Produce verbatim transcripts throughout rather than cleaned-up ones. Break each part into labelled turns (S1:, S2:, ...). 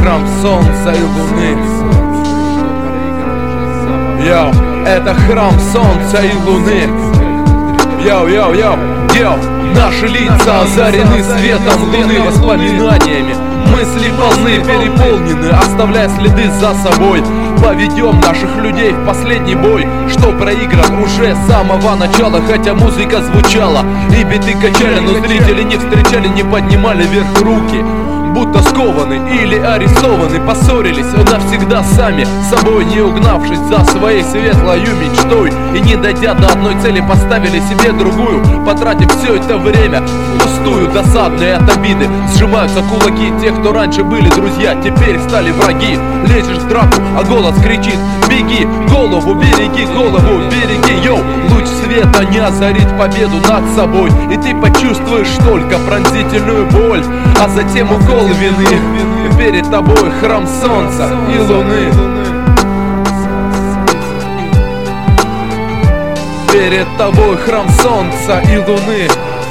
S1: храм солнца и луны. Йоу, это храм солнца и луны. Йоу, йоу, йоу, йоу. Наши лица озарены светом луны, воспоминаниями. Мысли полны, переполнены, оставляя следы за собой. Поведем наших людей в последний бой, что проигран уже с самого начала. Хотя музыка звучала и биты качали, но зрители не встречали, не поднимали вверх руки, будто скованы или арестованы. Поссорились навсегда сами собой, не угнавшись за своей светлою мечтой. И не дойдя до одной цели, поставили себе другую, потратив все это время впустую. Досадные от обиды сжимаются кулаки. Те, кто раньше были друзья, теперь стали враги. Лезешь в драку, а голос кричит: беги, голову береги, голову береги. Йоу, луч света не озарит победу над собой, и ты почувствуешь только пронзительную боль, а затем укол вины. Перед тобой храм солнца и луны. Перед тобой храм солнца и луны.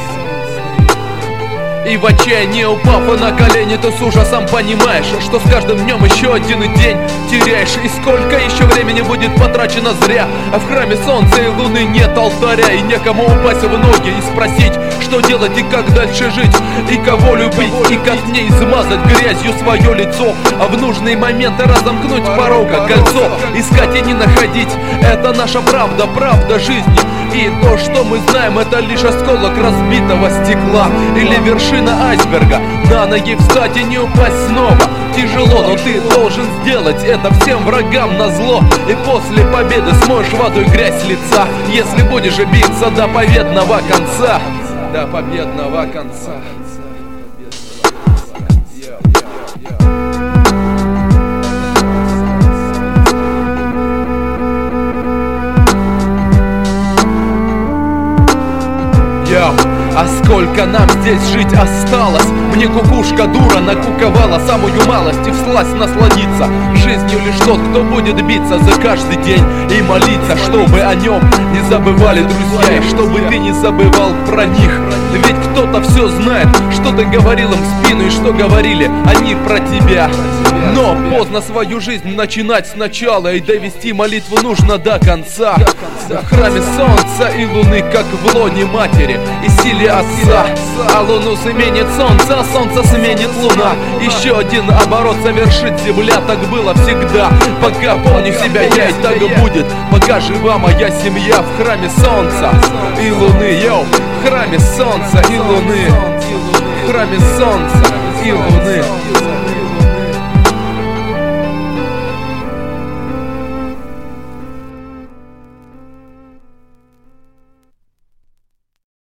S1: И в отчаянии упав на колени, ты с ужасом понимаешь, что с каждым днем еще один день теряешь. И сколько еще времени будет потрачено зря. А в храме солнца и луны нет алтаря, и некому упасть в ноги и спросить, что делать и как дальше жить, и кого любить, и как в ней измазать грязью свое лицо, а в нужные моменты разомкнуть порока кольцо. Искать и не находить — это наша правда, правда жизни. И то, что мы знаем, это лишь осколок разбитого стекла или вершина айсберга. На ноги встать и не упасть снова тяжело, но ты должен сделать это всем врагам назло. И после победы смоешь водой грязь с лица, если будешь биться до победного конца. До победного конца. Йоу, а сколько нам здесь жить осталось? Мне кукушка дура накуковала самую малость и всласть насладиться жизнью лишь тот, кто будет биться за каждый день и молиться, чтобы о нем не забывали друзья, и чтобы ты не забывал про них. Ведь кто-то все знает, что ты говорил им в спину и что говорили они про тебя. Но поздно свою жизнь начинать сначала, и довести молитву нужно до конца. В храме солнца и луны, как в лоне матери и силе отца. А луну сменит солнце, а солнце сменит луна. Еще один оборот совершит земля, так было всегда. Пока помню себя я, и так будет, пока жива моя семья. В храме солнца и луны, йоу, в храме солнца и луны. В храме солнца и луны.